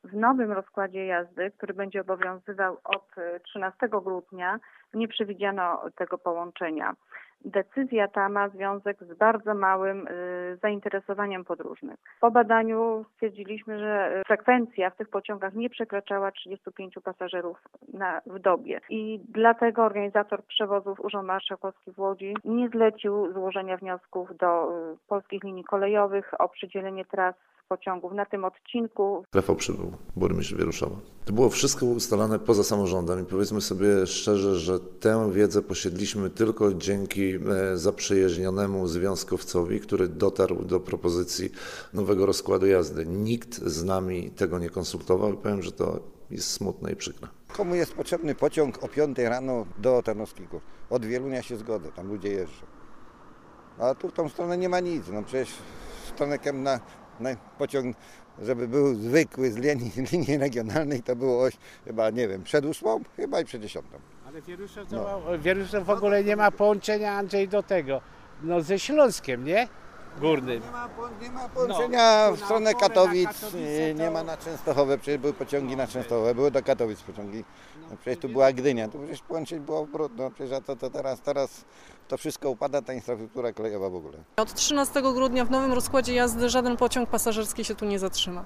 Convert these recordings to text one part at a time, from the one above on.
W nowym rozkładzie jazdy, który będzie obowiązywał od 13 grudnia, nie przewidziano tego połączenia. Decyzja ta ma związek z bardzo małym zainteresowaniem podróżnych. Po badaniu stwierdziliśmy, że frekwencja w tych pociągach nie przekraczała 35 pasażerów w dobie i dlatego organizator przewozów Urząd Marszałkowski w Łodzi nie zlecił złożenia wniosków do polskich linii kolejowych o przydzielenie tras pociągów na tym odcinku. Rafał Przybył, burmistrz Wieruszowa. To było wszystko ustalane poza samorządem i powiedzmy sobie szczerze, że tę wiedzę posiedliśmy tylko dzięki zaprzyjaźnionemu związkowcowi, który dotarł do propozycji nowego rozkładu jazdy. Nikt z nami tego nie konsultował i powiem, że to jest smutne i przykre. Komu jest potrzebny pociąg o 5 rano do Tarnowskich Gór? Od Wielunia się zgodzę, tam ludzie jeżdżą. A tu w tą stronę nie ma nic, no przecież w stronę Kępna pociąg, żeby był zwykły z linii regionalnej, to było chyba, nie wiem, przed 8, chyba i przed 10. Ale Wieruszew w ogóle nie ma połączenia, Andrzej, do tego, no ze Śląskiem, nie? Górnym. Nie ma połączenia w stronę Katowic, nie ma na Częstochowę, przecież były pociągi na Częstochowę, były do Katowic pociągi, no przecież tu była Gdynia, tu przecież połączeń było brudno, przecież to teraz to wszystko upada, ta infrastruktura kolejowa w ogóle. Od 13 grudnia w nowym rozkładzie jazdy żaden pociąg pasażerski się tu nie zatrzyma.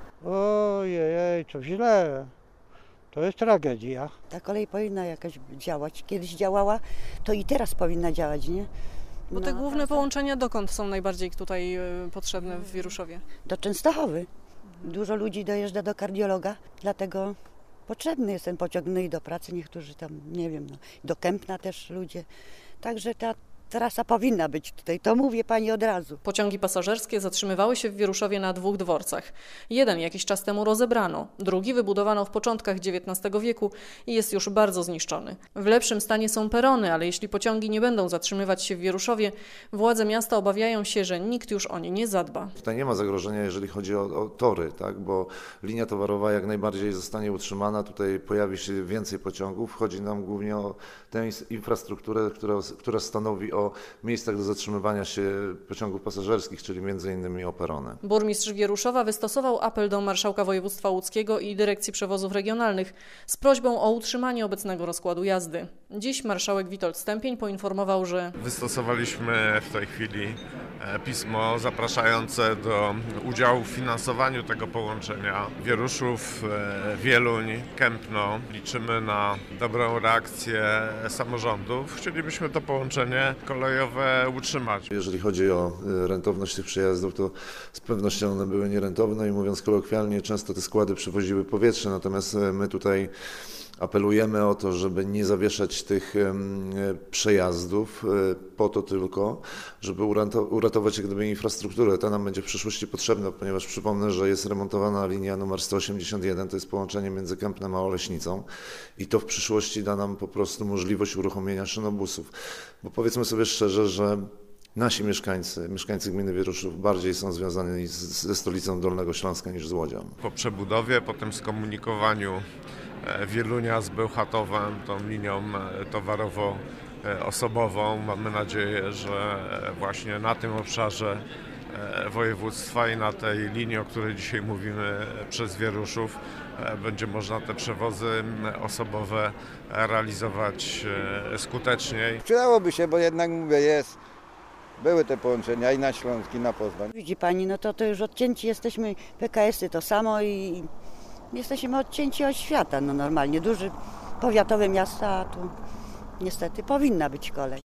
Ojej, to źle. To jest tragedia. Ta kolej powinna jakaś działać. Kiedyś działała, to i teraz powinna działać, nie? Bo te główne połączenia dokąd są najbardziej tutaj potrzebne w Wieruszowie? Do Częstochowy. Dużo ludzi dojeżdża do kardiologa, dlatego potrzebny jest ten pociąg, no i do pracy niektórzy tam, nie wiem, no, do Kępna też ludzie. Także ta trasa powinna być tutaj, to mówię pani od razu. Pociągi pasażerskie zatrzymywały się w Wieruszowie na 2 dworcach. Jeden jakiś czas temu rozebrano, drugi wybudowano w początkach XIX wieku i jest już bardzo zniszczony. W lepszym stanie są perony, ale jeśli pociągi nie będą zatrzymywać się w Wieruszowie, władze miasta obawiają się, że nikt już o nie nie zadba. Tutaj nie ma zagrożenia, jeżeli chodzi o tory, tak? Bo linia towarowa jak najbardziej zostanie utrzymana, tutaj pojawi się więcej pociągów. Chodzi nam głównie o tę infrastrukturę, która stanowi o miejscach do zatrzymywania się pociągów pasażerskich, czyli m.in. o perony. Burmistrz Wieruszowa wystosował apel do marszałka województwa łódzkiego i dyrekcji przewozów regionalnych z prośbą o utrzymanie obecnego rozkładu jazdy. Dziś marszałek Witold Stępień poinformował, że wystosowaliśmy w tej chwili pismo zapraszające do udziału w finansowaniu tego połączenia Wieruszów, Wieluń, Kępno. Liczymy na dobrą reakcję samorządów. Chcielibyśmy to połączenie kolejowe utrzymać. Jeżeli chodzi o rentowność tych przejazdów, to z pewnością one były nierentowne i mówiąc kolokwialnie, często te składy przewoziły powietrze, natomiast my tutaj apelujemy o to, żeby nie zawieszać tych przejazdów po to tylko, żeby uratować jak gdyby infrastrukturę. Ta nam będzie w przyszłości potrzebna, ponieważ przypomnę, że jest remontowana linia numer 181, to jest połączenie między Kępnem a Oleśnicą i to w przyszłości da nam po prostu możliwość uruchomienia szynobusów. Bo powiedzmy sobie szczerze, że nasi mieszkańcy gminy Wieruszów bardziej są związani ze stolicą Dolnego Śląska niż z Łodzią. Po przebudowie, po tym skomunikowaniu Wielunia z Bełchatowem, tą linią towarowo-osobową. Mamy nadzieję, że właśnie na tym obszarze województwa i na tej linii, o której dzisiaj mówimy, przez Wieruszów, będzie można te przewozy osobowe realizować skuteczniej. Przydałoby się, bo jednak mówię, były te połączenia i na Śląsk, i na Poznań. Widzi pani, no to już odcięci jesteśmy, PKS-y to samo i jesteśmy odcięci od świata, no normalnie, duże powiatowe miasta, a tu niestety powinna być kolej.